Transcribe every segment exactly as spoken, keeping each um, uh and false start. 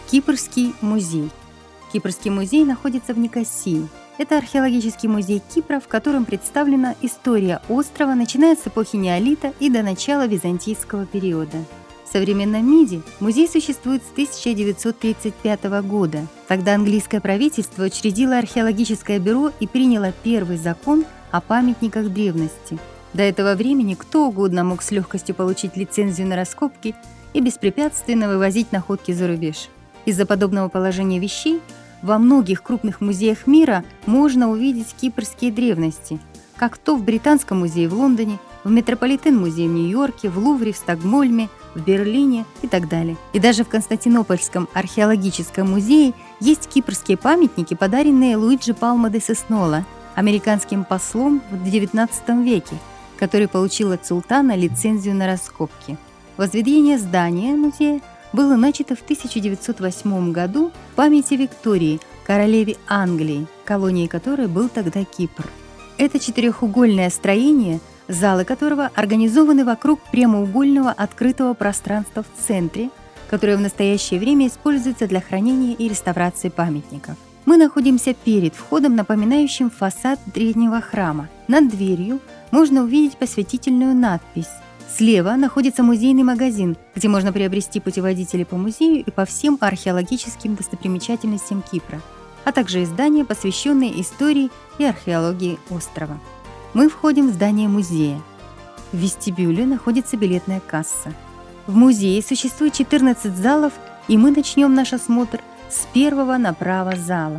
Кипрский музей. Кипрский музей находится в Никосии. Это археологический музей Кипра, в котором представлена история острова, начиная с эпохи неолита и до начала византийского периода. В современном МИДе музей существует с тысяча девятьсот тридцать пятого года. Тогда английское правительство учредило археологическое бюро и приняло первый закон о памятниках древности. До этого времени кто угодно мог с легкостью получить лицензию на раскопки и беспрепятственно вывозить находки за рубеж. Из-за подобного положения вещей во многих крупных музеях мира можно увидеть кипрские древности, как то в Британском музее в Лондоне, в Метрополитен-музее в Нью-Йорке, в Лувре, в Стокгольме, в Берлине и так далее. И даже в Константинопольском археологическом музее есть кипрские памятники, подаренные Луиджи Палма де Сеснола, американским послом в девятнадцатом веке, который получил от султана лицензию на раскопки. Возведение здания музея было начато в тысяча девятьсот восьмом году в памяти Виктории, королеве Англии, колонией которой был тогда Кипр. Это четырехугольное строение, залы которого организованы вокруг прямоугольного открытого пространства в центре, которое в настоящее время используется для хранения и реставрации памятников. Мы находимся перед входом, напоминающим фасад древнего храма. Над дверью можно увидеть посвятительную надпись. Слева находится музейный магазин, где можно приобрести путеводители по музею и по всем археологическим достопримечательностям Кипра, а также издания, посвященные истории и археологии острова. Мы входим в здание музея. В вестибюле находится билетная касса. В музее существует четырнадцать залов, и мы начнем наш осмотр с первого направо зала.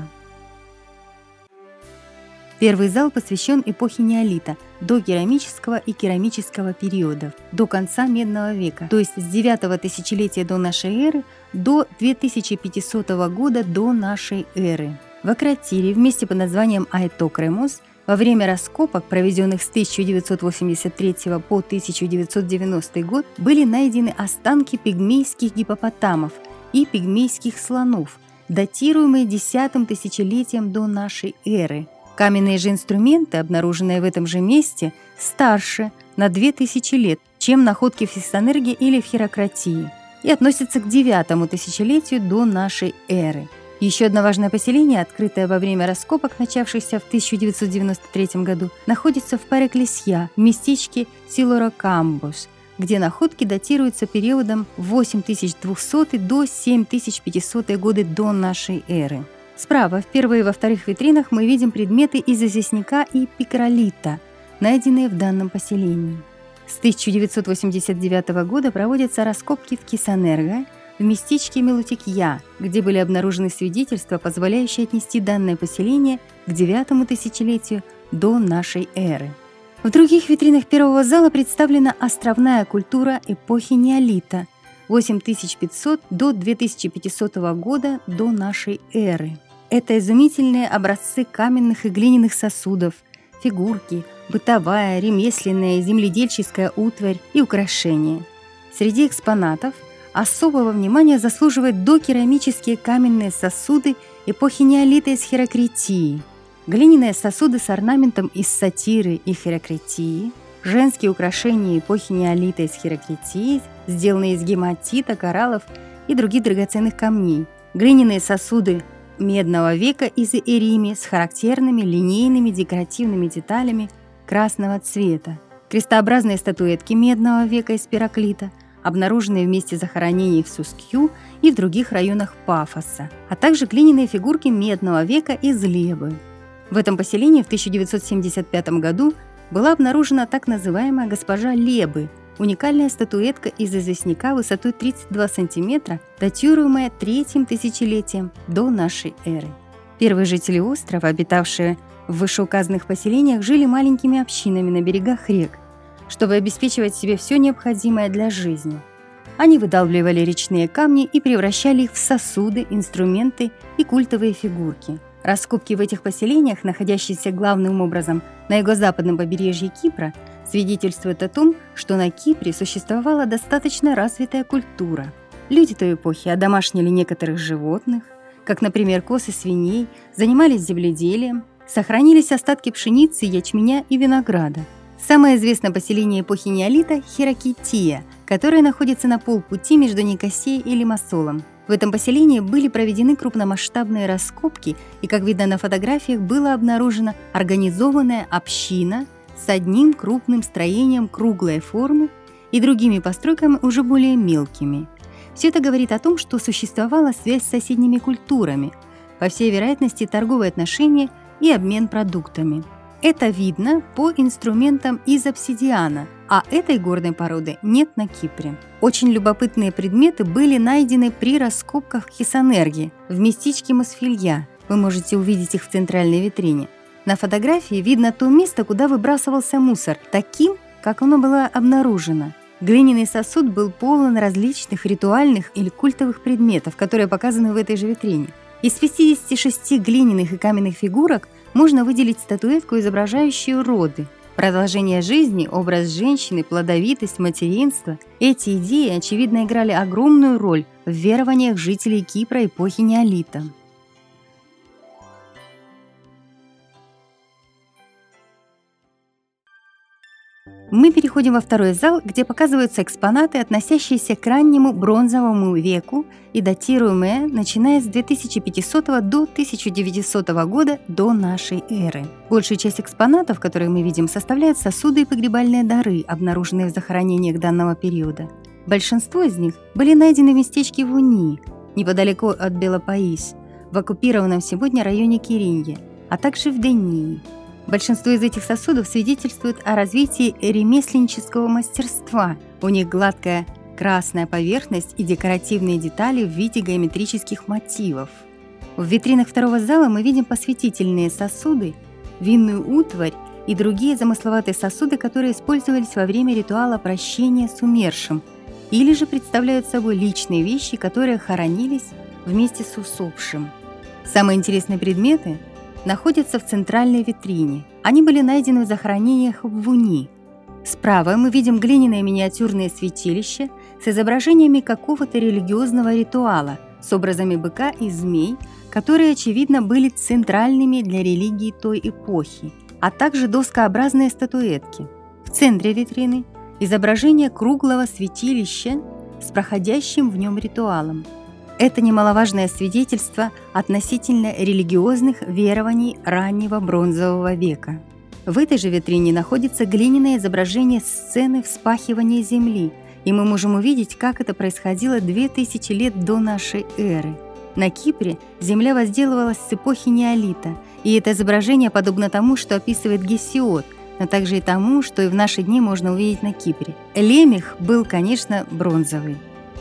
Первый зал посвящен эпохе неолита, до керамического и керамического периодов, до конца Медного века, то есть с девятого тысячелетия до нашей эры до две тысячи пятисотого года до нашей эры. В Акротире, в месте под названием Айтокремос, во время раскопок, проведенных с тысяча девятьсот восемьдесят третьего по тысяча девятьсот девяностый год, были найдены останки пигмейских гиппопотамов и пигмейских слонов, датируемые десятым тысячелетием до нашей эры. Каменные же инструменты, обнаруженные в этом же месте, старше на две тысячи лет, чем находки в Фиссанерге или в Хирократии, и относятся к девятому тысячелетию до нашей эры. Еще одно важное поселение, открытое во время раскопок, начавшихся в тысяча девятьсот девяносто третьем году, находится в Пареклесья, в местечке Силорокамбос, где находки датируются периодом восемь тысяч двухсотый до семь тысяч пятисотый годы до нашей эры. Справа, в первой и во вторых витринах, мы видим предметы из известняка и пикролита, найденные в данном поселении. С тысяча девятьсот восемьдесят девятого года проводятся раскопки в Кисанерго, в местечке Мелутикья, где были обнаружены свидетельства, позволяющие отнести данное поселение к девятому тысячелетию до нашей эры. В других витринах первого зала представлена островная культура эпохи неолита восемь тысяч пятьсот до две тысячи пятисотого года до нашей эры. Это изумительные образцы каменных и глиняных сосудов, фигурки, бытовая, ремесленная, земледельческая утварь и украшения. Среди экспонатов особого внимания заслуживают докерамические каменные сосуды эпохи неолита из Хирократии, глиняные сосуды с орнаментом из сатиры и Хирократии, женские украшения эпохи неолита из Хирократии, сделанные из гематита, кораллов и других драгоценных камней, глиняные сосуды Медного века из Эрими с характерными линейными декоративными деталями красного цвета, крестообразные статуэтки Медного века из Пираклита, обнаруженные в месте захоронений в Сускью и в других районах Пафоса, а также глиняные фигурки Медного века из Лебы. В этом поселении в тысяча девятьсот семьдесят пятом году была обнаружена так называемая госпожа Лебы, уникальная статуэтка из известняка высотой тридцать два сантиметра, датируемая третьим тысячелетием до нашей эры. Первые жители острова, обитавшие в вышеуказанных поселениях, жили маленькими общинами на берегах рек, чтобы обеспечивать себе все необходимое для жизни. Они выдалбливали речные камни и превращали их в сосуды, инструменты и культовые фигурки. Раскопки в этих поселениях, находящиеся главным образом на юго-западном побережье Кипра, свидетельствуют о том, что на Кипре существовала достаточно развитая культура. Люди той эпохи одомашнили некоторых животных, как, например, коз и свиней, занимались земледелием, сохранились остатки пшеницы, ячменя и винограда. Самое известное поселение эпохи неолита – Хирокития, которое находится на полпути между Никосией и Лимассолом. В этом поселении были проведены крупномасштабные раскопки, и, как видно на фотографиях, была обнаружена организованная община с одним крупным строением круглой формы и другими постройками уже более мелкими. Все это говорит о том, что существовала связь с соседними культурами, по всей вероятности торговые отношения и обмен продуктами. Это видно по инструментам из обсидиана, а этой горной породы нет на Кипре. Очень любопытные предметы были найдены при раскопках в Хисонерге, в местечке Мосфилья. Вы можете увидеть их в центральной витрине. На фотографии видно то место, куда выбрасывался мусор, таким, как оно было обнаружено. Глиняный сосуд был полон различных ритуальных или культовых предметов, которые показаны в этой же витрине. Из пятидесяти шести глиняных и каменных фигурок можно выделить статуэтку, изображающую роды. Продолжение жизни, образ женщины, плодовитость, материнство – эти идеи, очевидно, играли огромную роль в верованиях жителей Кипра эпохи неолита. Мы переходим во второй зал, где показываются экспонаты, относящиеся к раннему бронзовому веку и датируемые, начиная с две тысячи пятисотого до тысяча девятисотого года до нашей эры. Большую часть экспонатов, которые мы видим, составляют сосуды и погребальные дары, обнаруженные в захоронениях данного периода. Большинство из них были найдены в местечке Вуни, неподалеку от Белопаис, в оккупированном сегодня районе Кириньи, а также в Дении. Большинство из этих сосудов свидетельствует о развитии ремесленнического мастерства. У них гладкая красная поверхность и декоративные детали в виде геометрических мотивов. В витринах второго зала мы видим посвятительные сосуды, винную утварь и другие замысловатые сосуды, которые использовались во время ритуала прощения с умершим, или же представляют собой личные вещи, которые хоронились вместе с усопшим. Самые интересные предметы находятся в центральной витрине. Они были найдены в захоронениях в Вуни. Справа мы видим глиняные миниатюрные святилища с изображениями какого-то религиозного ритуала, с образами быка и змей, которые, очевидно, были центральными для религии той эпохи, а также доскообразные статуэтки. В центре витрины изображение круглого святилища с проходящим в нем ритуалом. Это немаловажное свидетельство относительно религиозных верований раннего бронзового века. В этой же витрине находится глиняное изображение сцены вспахивания земли, и мы можем увидеть, как это происходило две тысячи лет до нашей эры. На Кипре земля возделывалась с эпохи неолита, и это изображение подобно тому, что описывает Гесиод, но также и тому, что и в наши дни можно увидеть на Кипре. Лемех был, конечно, бронзовый.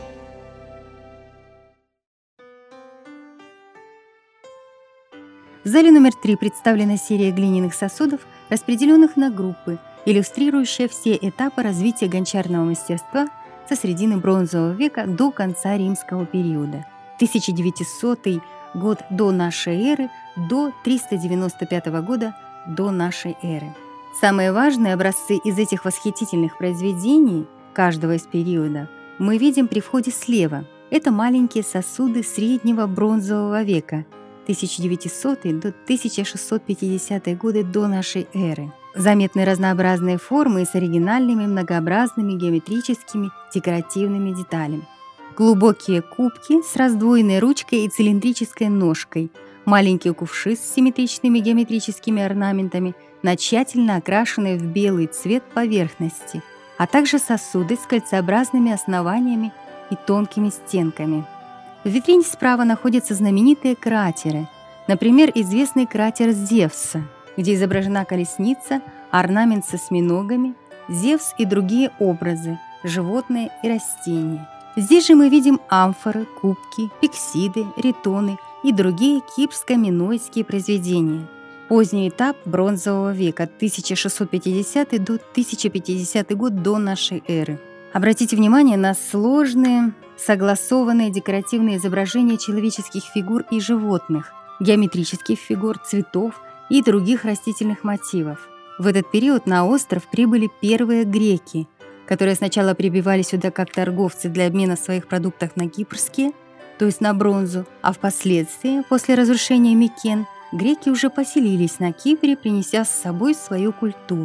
В зале номер три представлена серия глиняных сосудов, распределенных на группы, иллюстрирующая все этапы развития гончарного мастерства со середины бронзового века до конца римского периода. тысяча девятисотый год до нашей эры до триста девяносто пятого года до нашей эры. Самые важные образцы из этих восхитительных произведений каждого из периодов мы видим при входе слева. Это маленькие сосуды среднего бронзового века, тысяча девятисотый до тысяча шестьсот пятидесятые годы до нашей эры. Заметны разнообразные формы с оригинальными многообразными геометрическими декоративными деталями. Глубокие кубки с раздвоенной ручкой и цилиндрической ножкой, маленькие кувши с симметричными геометрическими орнаментами на тщательно окрашенной в белый цвет поверхности, а также сосуды с кольцеобразными основаниями и тонкими стенками. В витрине справа находятся знаменитые кратеры, например, известный кратер Зевса, где изображена колесница, орнамент со осьминогами, Зевс и другие образы, животные и растения. Здесь же мы видим амфоры, кубки, пиксиды, ритоны и другие кипрско-минойские произведения. Поздний этап бронзового века, тысяча шестьсот пятидесятый до тысяча пятидесятый год до нашей эры. Обратите внимание на сложные, согласованные декоративные изображения человеческих фигур и животных, геометрических фигур, цветов и других растительных мотивов. В этот период на остров прибыли первые греки, которые сначала прибывали сюда как торговцы для обмена своих продуктов на кипрские, то есть на бронзу, а впоследствии, после разрушения Микен, греки уже поселились на Кипре, принеся с собой свою культуру.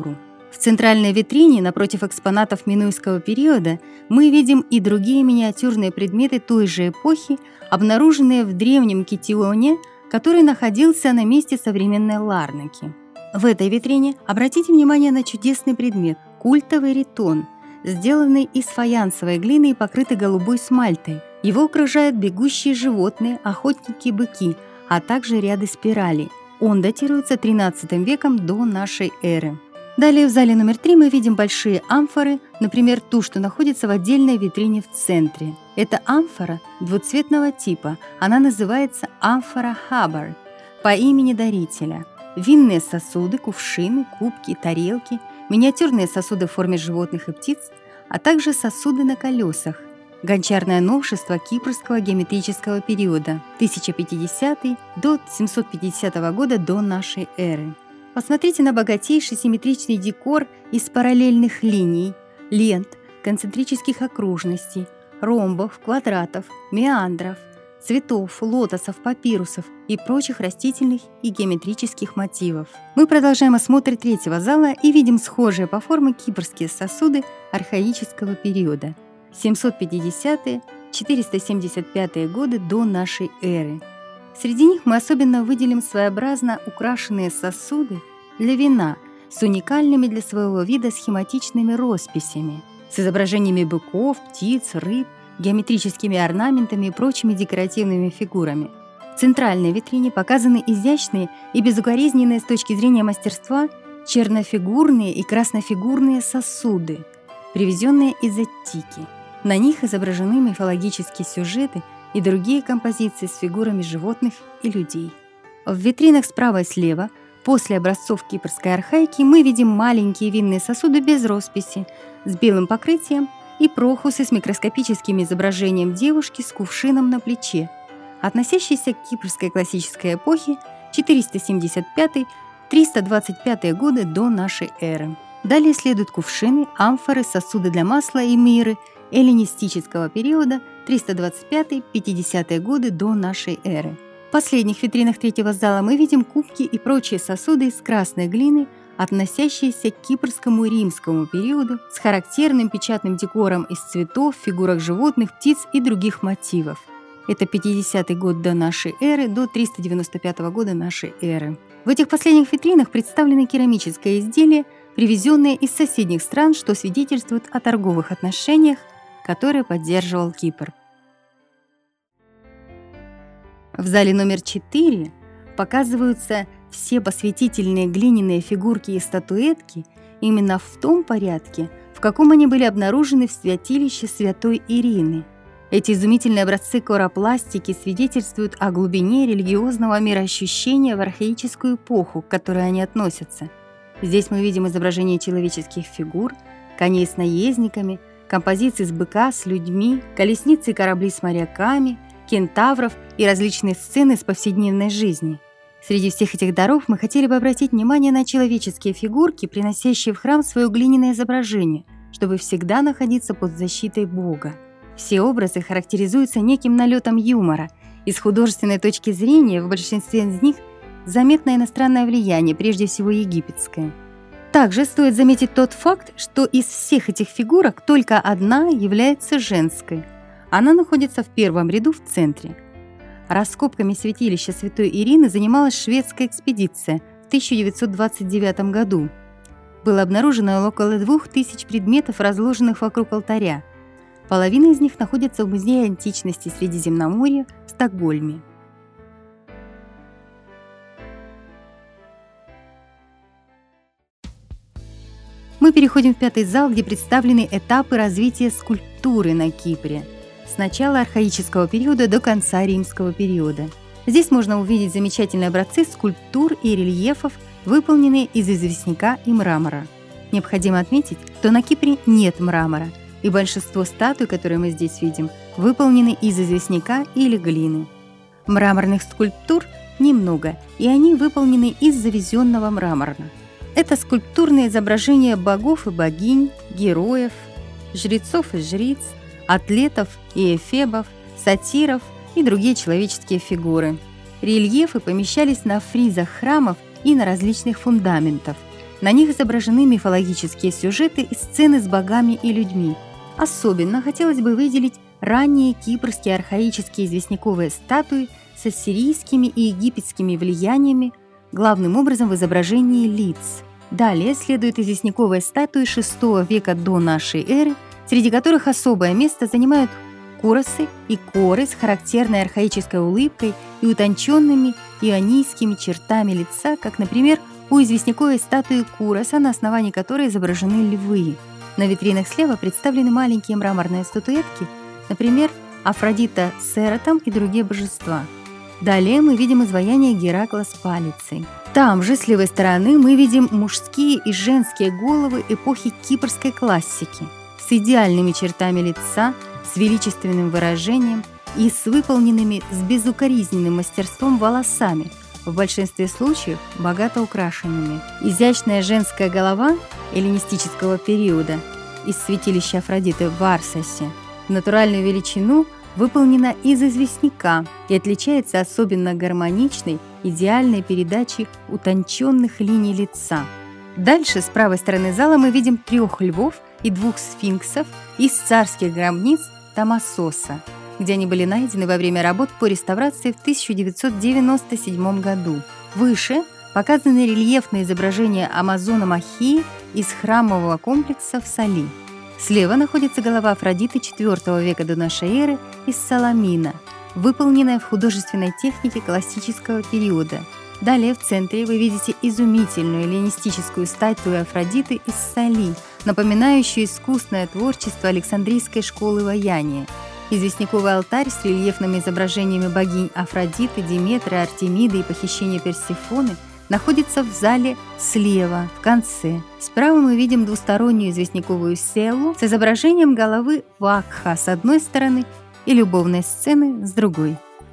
В центральной витрине напротив экспонатов минойского периода мы видим и другие миниатюрные предметы той же эпохи, обнаруженные в древнем Китионе, который находился на месте современной Ларнаки. В этой витрине обратите внимание на чудесный предмет – культовый ритон, сделанный из фаянсовой глины и покрытый голубой смальтой. Его окружают бегущие животные, охотники-быки, а также ряды спиралей. Он датируется тринадцатым веком до нашей эры. Далее в зале номер три мы видим большие амфоры, например, ту, что находится в отдельной витрине в центре. Это амфора двуцветного типа, она называется амфора Хаббард по имени дарителя. Винные сосуды, кувшины, кубки, тарелки, миниатюрные сосуды в форме животных и птиц, а также сосуды на колесах. Гончарное новшество кипрского геометрического периода тысяча пятидесятый до семьсот пятидесятого года до нашей эры. Посмотрите на богатейший симметричный декор из параллельных линий, лент, концентрических окружностей, ромбов, квадратов, меандров, цветов, лотосов, папирусов и прочих растительных и геометрических мотивов. Мы продолжаем осмотр третьего зала и видим схожие по форме кипрские сосуды архаического периода семьсот пятидесятые — четыреста семьдесят пятые годы до нашей эры. Среди них мы особенно выделим своеобразно украшенные сосуды для вина с уникальными для своего вида схематичными росписями, с изображениями быков, птиц, рыб, геометрическими орнаментами и прочими декоративными фигурами. В центральной витрине показаны изящные и безукоризненные с точки зрения мастерства чернофигурные и краснофигурные сосуды, привезенные из Аттики. На них изображены мифологические сюжеты и другие композиции с фигурами животных и людей. В витринах справа и слева, после образцов кипрской архаики, мы видим маленькие винные сосуды без росписи, с белым покрытием и прохусы с микроскопическим изображением девушки с кувшином на плече, относящиеся к кипрской классической эпохе четыреста семьдесят пятый — триста двадцать пятые годы до нашей эры. Далее следуют кувшины, амфоры, сосуды для масла и мирры эллинистического периода триста двадцать пятый — пятидесятые годы до нашей эры. В последних витринах третьего зала мы видим кубки и прочие сосуды из красной глины, относящиеся к кипрскому и римскому периоду, с характерным печатным декором из цветов, фигурок животных, птиц и других мотивов. Это пятидесятый год до нашей эры до триста девяносто пятого года нашей эры. В этих последних витринах представлены керамические изделия, привезенные из соседних стран, что свидетельствует о торговых отношениях, которые поддерживал Кипр. В зале номер четыре показываются все посвятительные глиняные фигурки и статуэтки именно в том порядке, в каком они были обнаружены в святилище святой Ирины. Эти изумительные образцы коропластики свидетельствуют о глубине религиозного мироощущения в архаическую эпоху, к которой они относятся. Здесь мы видим изображения человеческих фигур, коней с наездниками, композиции с быка с людьми, колесницы и корабли с моряками, кентавров и различные сцены с повседневной жизни. Среди всех этих даров мы хотели бы обратить внимание на человеческие фигурки, приносящие в храм свое глиняное изображение, чтобы всегда находиться под защитой Бога. Все образы характеризуются неким налетом юмора, и с художественной точки зрения в большинстве из них заметно иностранное влияние, прежде всего египетское. Также стоит заметить тот факт, что из всех этих фигурок только одна является женской. Она находится в первом ряду в центре. Раскопками святилища святой Ирины занималась шведская экспедиция в тысяча девятьсот двадцать девятом году. Было обнаружено около двух тысяч предметов, разложенных вокруг алтаря. Половина из них находится в Музее античности Средиземноморья в Стокгольме. Мы переходим в пятый зал, где представлены этапы развития скульптуры на Кипре с начала архаического периода до конца римского периода. Здесь можно увидеть замечательные образцы скульптур и рельефов, выполненные из известняка и мрамора. Необходимо отметить, что на Кипре нет мрамора, и большинство статуй, которые мы здесь видим, выполнены из известняка или глины. Мраморных скульптур немного, и они выполнены из завезенного мрамора. Это скульптурные изображения богов и богинь, героев, жрецов и жриц, атлетов и эфебов, сатиров и другие человеческие фигуры. Рельефы помещались на фризах храмов и на различных фундаментах. На них изображены мифологические сюжеты и сцены с богами и людьми. Особенно хотелось бы выделить ранние кипрские архаические известняковые статуи с ассирийскими и египетскими влияниями, главным образом в изображении лиц. Далее следуют известняковые статуи шестого века до нашей эры, среди которых особое место занимают куросы и коры с характерной архаической улыбкой и утонченными ионийскими чертами лица, как, например, у известняковой статуи Куроса, на основании которой изображены львы. На витринах слева представлены маленькие мраморные статуэтки, например, Афродита с Эротом и другие божества. Далее мы видим изваяние Геракла с палицей. Там же, с левой стороны, мы видим мужские и женские головы эпохи кипрской классики с идеальными чертами лица, с величественным выражением и с выполненными с безукоризненным мастерством волосами, в большинстве случаев богато украшенными. Изящная женская голова эллинистического периода из святилища Афродиты в Арсосе в натуральную величину выполнена из известняка и отличается особенно гармоничной, идеальной передачей утонченных линий лица. Дальше, с правой стороны зала, мы видим трех львов и двух сфинксов из царских гробниц Тамасоса, где они были найдены во время работ по реставрации в тысяча девятьсот девяносто седьмом году. Выше показаны рельефные изображения Амазона Махии из храмового комплекса в Сали. Слева находится голова Афродиты четвёртого века до нашей эры из Саламина, выполненная в художественной технике классического периода. Далее в центре вы видите изумительную эллинистическую статую Афродиты из Сали, напоминающую искусное творчество Александрийской школы ваяния. Известняковый алтарь с рельефными изображениями богинь Афродиты, Диметры, Артемиды и похищения Персефоны находится в зале слева, в конце. Справа мы видим двустороннюю известняковую селлу с изображением головы Вакха с одной стороны и любовной сцены с другой.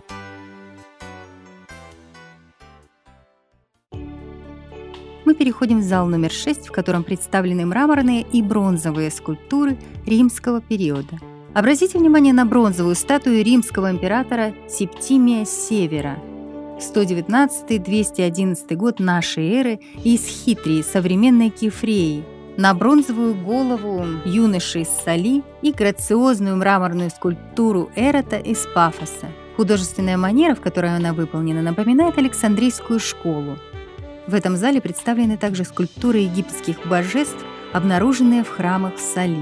Мы переходим в зал номер шесть, в котором представлены мраморные и бронзовые скульптуры римского периода. Обратите внимание на бронзовую статую римского императора Септимия Севера, сто девятнадцатый — двести одиннадцатый год нашей эры, из Хитрии, современной Кефреи, на бронзовую голову юноши из Сали и грациозную мраморную скульптуру Эрота из Пафоса. Художественная манера, в которой она выполнена, напоминает Александрийскую школу. В этом зале представлены также скульптуры египетских божеств, обнаруженные в храмах в Сали.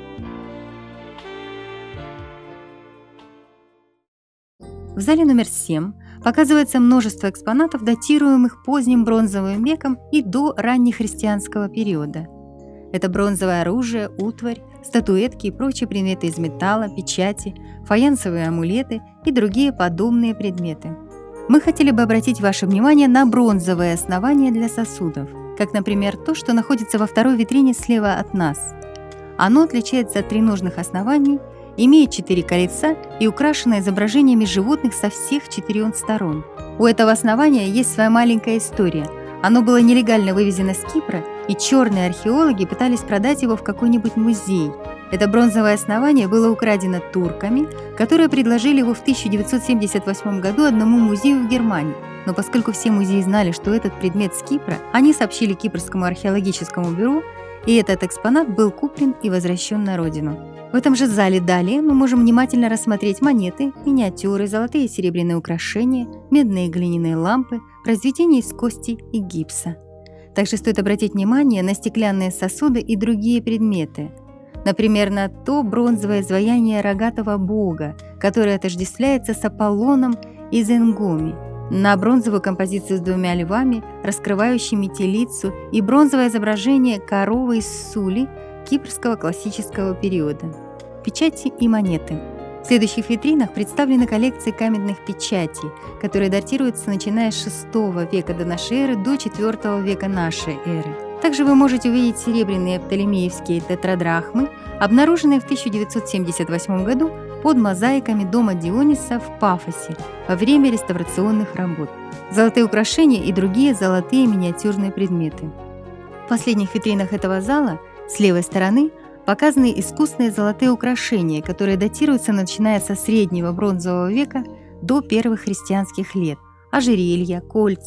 В зале номер семь показывается множество экспонатов, датируемых поздним бронзовым веком и до раннехристианского периода. Это бронзовое оружие, утварь, статуэтки и прочие предметы из металла, печати, фаянсовые амулеты и другие подобные предметы. Мы хотели бы обратить ваше внимание на бронзовые основания для сосудов, как, например, то, что находится во второй витрине слева от нас. Оно отличается от треножных оснований, имеет четыре кольца и украшено изображениями животных со всех четырех сторон. У этого основания есть своя маленькая история. Оно было нелегально вывезено с Кипра, и черные археологи пытались продать его в какой-нибудь музей. Это бронзовое основание было украдено турками, которые предложили его в тысяча девятьсот семьдесят восьмом году одному музею в Германии. Но поскольку все музеи знали, что этот предмет с Кипра, они сообщили Кипрскому археологическому бюро, и этот экспонат был куплен и возвращен на родину. В этом же зале далее мы можем внимательно рассмотреть монеты, миниатюры, золотые и серебряные украшения, медные и глиняные лампы, произведения из кости и гипса. Также стоит обратить внимание на стеклянные сосуды и другие предметы. Например, на то бронзовое изваяние рогатого бога, которое отождествляется с Аполлоном из Энгоми, на бронзовую композицию с двумя львами, раскрывающими телицу, и бронзовое изображение коровы из Сули кипрского классического периода. Печати и монеты. В следующих витринах представлены коллекции каменных печатей, которые датируются начиная с шестого века до нашей эры до четвёртого века нашей эры. Также вы можете увидеть серебряные птолемеевские тетрадрахмы, обнаруженные в тысяча девятьсот семьдесят восьмом году под мозаиками дома Диониса в Пафосе во время реставрационных работ. Золотые украшения и другие золотые миниатюрные предметы. В последних витринах этого зала с левой стороны показаны искусные золотые украшения, которые датируются начиная со среднего бронзового века до первых христианских лет. Ожерелья, кольца,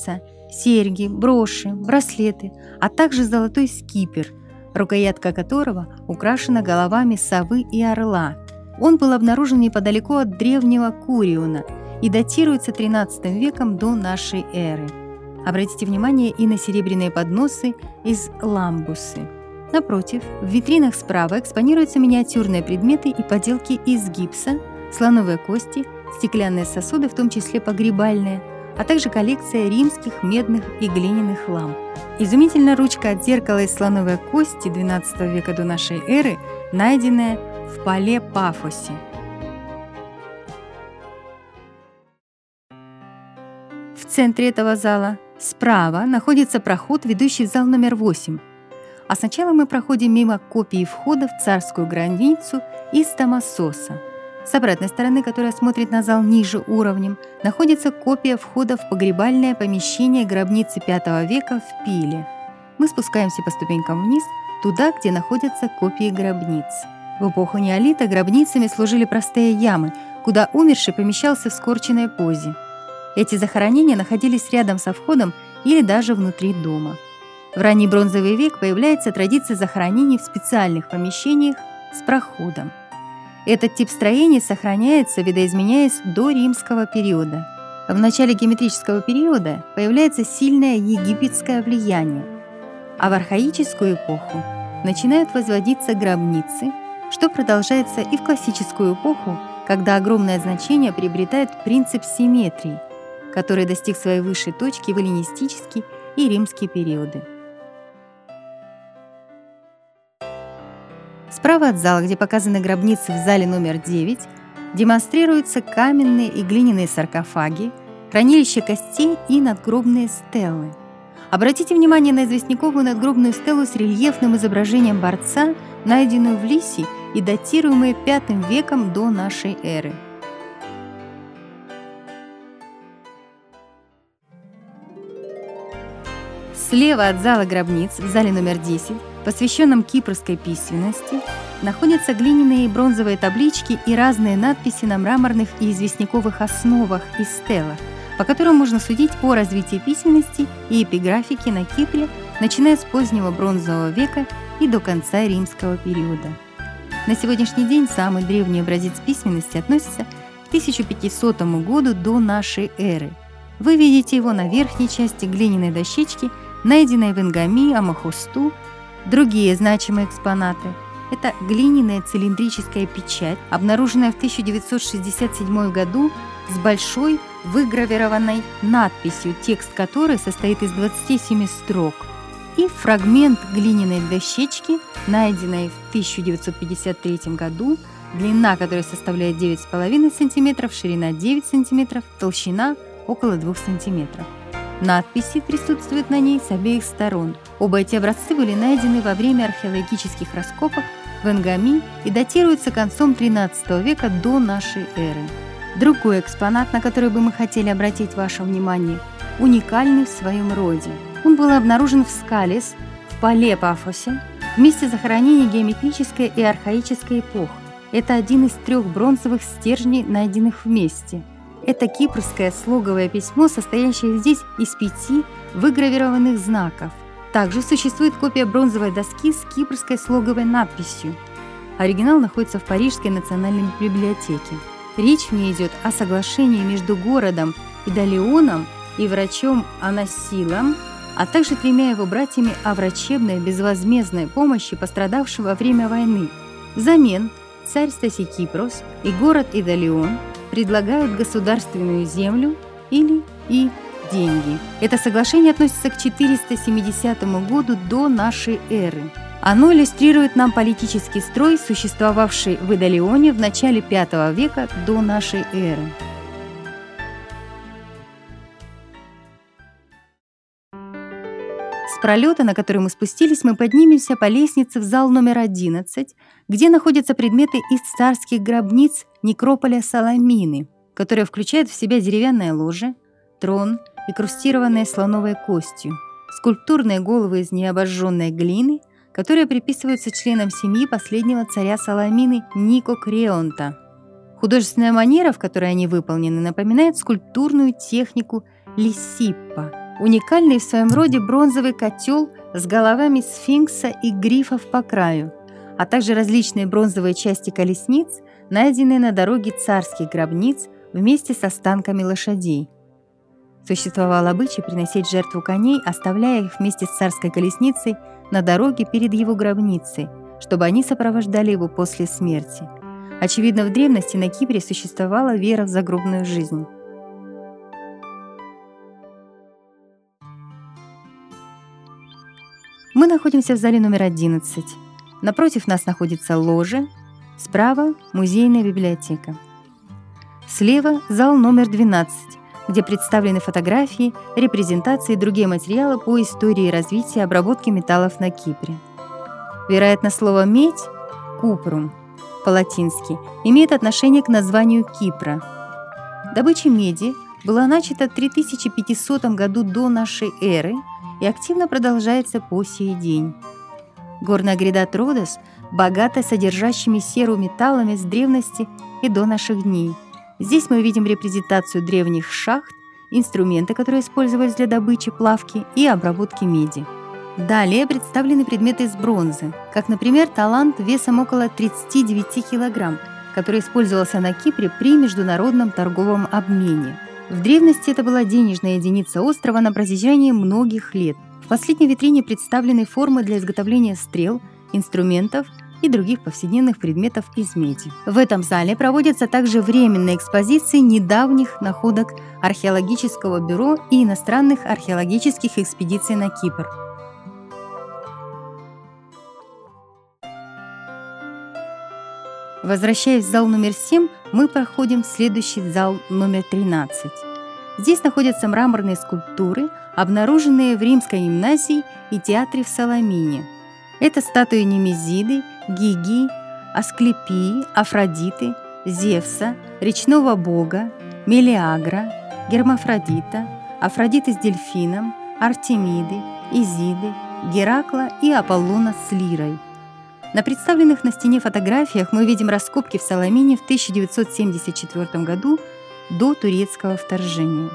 серьги, броши, браслеты, а также золотой скипер, рукоятка которого украшена головами совы и орла. Он был обнаружен неподалеку от древнего Куриона и датируется тринадцатым веком до нашей эры. Обратите внимание и на серебряные подносы из ламбусы. Напротив, в витринах справа экспонируются миниатюрные предметы и поделки из гипса, слоновые кости, стеклянные сосуды, в том числе погребальные, а также коллекция римских медных и глиняных ламп. Изумительная ручка от зеркала из слоновой кости двенадцатого века до нашей эры, найденная в Пале Пафосе. В центре этого зала справа находится проход, ведущий в зал номер восемь. А сначала мы проходим мимо копии входа в царскую гробницу из Томасоса. С обратной стороны, которая смотрит на зал ниже уровнем, находится копия входа в погребальное помещение гробницы пятого века в Пиле. Мы спускаемся по ступенькам вниз, туда, где находятся копии гробниц. В эпоху неолита гробницами служили простые ямы, куда умерший помещался в скорченной позе. Эти захоронения находились рядом со входом или даже внутри дома. В ранний бронзовый век появляется традиция захоронений в специальных помещениях с проходом. Этот тип строений сохраняется, видоизменяясь до римского периода. В начале геометрического периода появляется сильное египетское влияние, а в архаическую эпоху начинают возводиться гробницы, что продолжается и в классическую эпоху, когда огромное значение приобретает принцип симметрии, который достиг своей высшей точки в эллинистический и римские периоды. Справа от зала, где показаны гробницы в зале номер девять, демонстрируются каменные и глиняные саркофаги, хранилища костей и надгробные стелы. Обратите внимание на известняковую надгробную стелу с рельефным изображением борца, найденную в Лисе и датируемую пятым веком до нашей эры. Слева от зала гробниц, в зале номер десять, посвященном кипрской письменности, находятся глиняные и бронзовые таблички и разные надписи на мраморных и известняковых основах и стелах, по которым можно судить о развитии письменности и эпиграфики на Кипре, начиная с позднего бронзового века и до конца римского периода. На сегодняшний день самый древний образец письменности относится к тысяча пятисотому году до нашей эры. Вы видите его на верхней части глиняной дощечки, найденной в Ингами, Амахосту. Другие значимые экспонаты – это глиняная цилиндрическая печать, обнаруженная в тысяча девятьсот шестьдесят седьмом году с большой выгравированной надписью, текст которой состоит из двадцати семи строк, и фрагмент глиняной дощечки, найденной в тысяча девятьсот пятьдесят третьем году, длина которой составляет девять с половиной сантиметров, ширина девять сантиметров, толщина около двух сантиметров. Надписи присутствуют на ней с обеих сторон. Оба эти образцы были найдены во время археологических раскопок в Ингами и датируются концом тринадцатого века до нашей эры. Другой экспонат, на который бы мы хотели обратить ваше внимание, уникальный в своем роде. Он был обнаружен в Скалес, в Пале Пафосе, в месте захоронения геометрической и архаической эпох. Это один из трех бронзовых стержней, найденных вместе. Это кипрское слоговое письмо, состоящее здесь из пяти выгравированных знаков. Также существует копия бронзовой доски с кипрской слоговой надписью. Оригинал находится в Парижской национальной библиотеке. Речь в ней идет о соглашении между городом Идалионом и врачом Анасилом, а также тремя его братьями о врачебной безвозмездной помощи пострадавшим во время войны. Взамен царь Стасикипрос и город Идалион предлагают государственную землю или и деньги. Это соглашение относится к четыреста семидесятому году до нашей эры. Оно иллюстрирует нам политический строй, существовавший в Идалионе в начале пятого века до нашей эры. С пролета, на который мы спустились, мы поднимемся по лестнице в зал номер одиннадцать, где находятся предметы из царских гробниц некрополя Саламины, которые включают в себя деревянное ложе, трон и крустированные слоновой костью, скульптурные головы из необожженной глины, которые приписываются членам семьи последнего царя Саламины Нико Креонта. Художественная манера, в которой они выполнены, напоминает скульптурную технику Лисиппа. Уникальный в своем роде бронзовый котел с головами сфинкса и грифов по краю, а также различные бронзовые части колесниц, найденные на дороге царских гробниц вместе с останками лошадей. Существовал обычай приносить в жертву коней, оставляя их вместе с царской колесницей на дороге перед его гробницей, чтобы они сопровождали его после смерти. Очевидно, в древности на Кипре существовала вера в загробную жизнь. Мы находимся в зале номер одиннадцать. Напротив нас находится ложа, справа – музейная библиотека. Слева – зал номер двенадцать, где представлены фотографии, репрезентации и другие материалы по истории и развитию обработки металлов на Кипре. Вероятно, слово «медь» – «купрум» по-латински имеет отношение к названию Кипра. Добыча меди была начата в три тысячи пятисотом году до нашей эры и активно продолжается по сей день. Горная гряда Тродос богата содержащими серу металлами с древности и до наших дней. Здесь мы видим репрезентацию древних шахт, инструменты, которые использовались для добычи, плавки и обработки меди. Далее представлены предметы из бронзы, как, например, талант весом около тридцати девяти килограмм, который использовался на Кипре при международном торговом обмене. В древности это была денежная единица острова на протяжении многих лет. В последней витрине представлены формы для изготовления стрел, инструментов и других повседневных предметов из меди. В этом зале проводятся также временные экспозиции недавних находок археологического бюро и иностранных археологических экспедиций на Кипр. Возвращаясь в зал номер семь, мы проходим в следующий зал номер тринадцать. Здесь находятся мраморные скульптуры, обнаруженные в Римской гимназии и театре в Саламине. Это статуи Немезиды, Гигии, Асклепии, Афродиты, Зевса, речного бога, Мелиагра, Гермафродита, Афродиты с дельфином, Артемиды, Изиды, Геракла и Аполлона с лирой. На представленных на стене фотографиях мы видим раскопки в Саламине в тысяча девятьсот семьдесят четвёртом году до турецкого вторжения.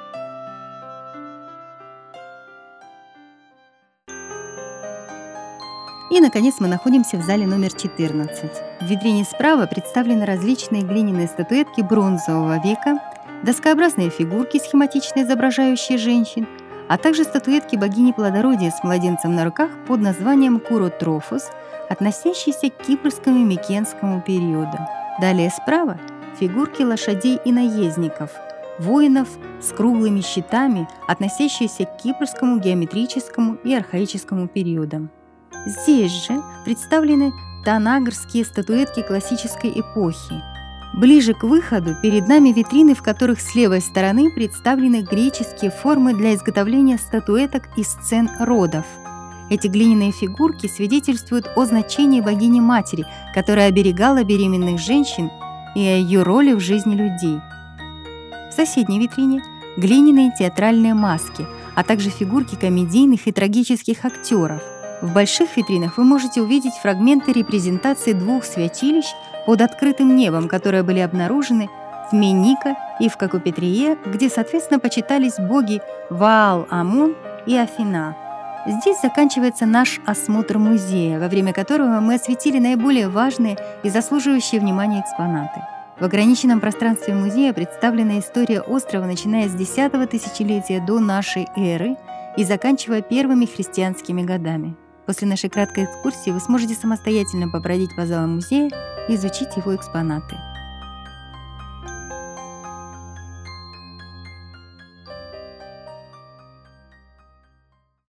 И, наконец, мы находимся в зале номер четырнадцать. В витрине справа представлены различные глиняные статуэтки бронзового века, доскообразные фигурки, схематично изображающие женщин, а также статуэтки богини плодородия с младенцем на руках под названием Куротрофос, относящиеся к кипрскому и микенскому периоду. Далее справа – фигурки лошадей и наездников, воинов с круглыми щитами, относящиеся к кипрскому геометрическому и архаическому периодам. Здесь же представлены танагрские статуэтки классической эпохи. Ближе к выходу перед нами витрины, в которых с левой стороны представлены греческие формы для изготовления статуэток и сцен родов. Эти глиняные фигурки свидетельствуют о значении богини-матери, которая оберегала беременных женщин, и о ее роли в жизни людей. В соседней витрине – глиняные театральные маски, а также фигурки комедийных и трагических актеров. В больших витринах вы можете увидеть фрагменты репрезентации двух святилищ под открытым небом, которые были обнаружены в Меника и в Кокопетрие, где, соответственно, почитались боги Ваал-Амон и Афина. Здесь заканчивается наш осмотр музея, во время которого мы осветили наиболее важные и заслуживающие внимания экспонаты. В ограниченном пространстве музея представлена история острова, начиная с десятого тысячелетия до нашей эры и заканчивая первыми христианскими годами. После нашей краткой экскурсии вы сможете самостоятельно побродить по залам музея и изучить его экспонаты.